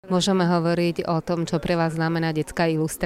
Môžeme hovoriť o tom, čo pre vás znamená detská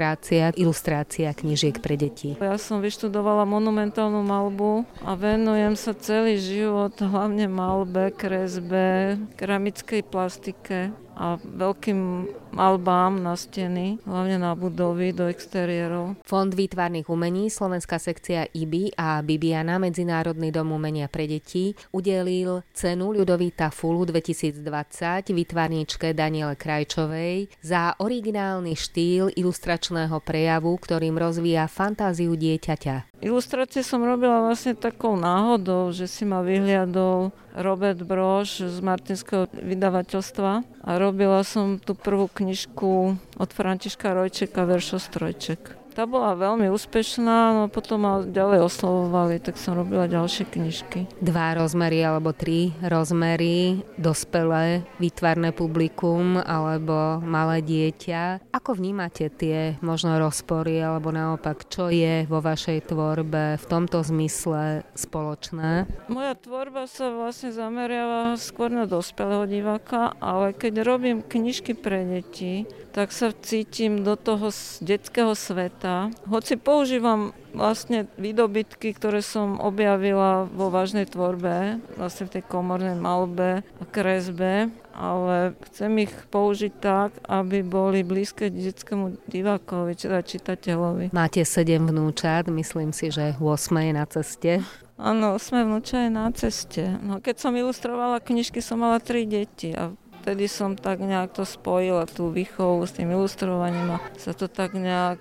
ilustrácia knížiek pre deti. Ja som vyštudovala monumentálnu maľbu a venujem sa celý život hlavne maľbe, kresbe, keramickej plastike a veľkým maľbám na steny, hlavne na budovy, do exteriérov. Fond výtvarných umení, slovenská sekcia IBI a Bibiana, Medzinárodný dom umenia pre deti, udelil cenu Ľudovíta Fulu 2020 výtvarníčke Daniele Krajčovej za originálny štýl ilustračného prejavu, ktorým rozvíja fantáziu dieťaťa. Ilustrácie som robila vlastne takou náhodou, že si ma vyhliadol Robert Brož z Martinského vydavateľstva a robila som tú prvú knižku od Františka Rojčeka Veršostrojček. Tá bola veľmi úspešná, no potom ma ďalej oslovovali, tak som robila ďalšie knižky. 2 rozmery alebo 3 rozmery, dospelé, výtvarné publikum alebo malé dieťa. Ako vnímate tie možno rozpory alebo naopak, čo je vo vašej tvorbe v tomto zmysle spoločné? Moja tvorba sa vlastne zameriava skôr na dospelého diváka, ale keď robím knižky pre deti, tak sa cítim do toho detského sveta. Hoci používam vlastne výdobytky, ktoré som objavila vo vážnej tvorbe, vlastne v tej komornej maľbe a kresbe, ale chcem ich použiť tak, aby boli blízke detskému divákovi, teda čitateľovi. Máte 7 vnúčat, myslím si, že 8 je na ceste. Áno, 8 vnúčat je na ceste. No, keď som ilustrovala knižky, som mala 3 deti a vtedy som tak nejak to spojila, tú výchovu s tým ilustrovaním a sa to tak nejak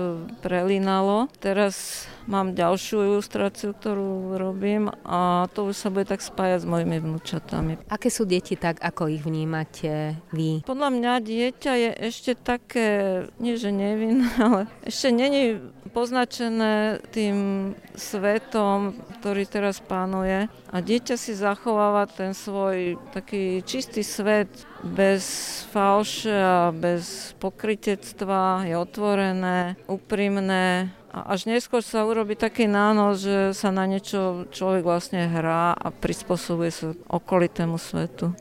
prelínalo. Teraz mám ďalšiu ilustráciu, ktorú robím a to už sa bude tak spájať s mojimi vnúčatami. Aké sú deti tak, ako ich vnímate vy? Podľa mňa dieťa je ešte také, nie že nevinné, ale ešte není poznačené tým svetom, ktorý teraz pánuje. A dieťa si zachováva ten svoj taký čistý svet bez falše a bez pokrytectva, je otvorené, úprimné. A až neskôr sa urobí taký nános, že sa na niečo človek vlastne hrá a prispôsobuje sa okolitému svetu.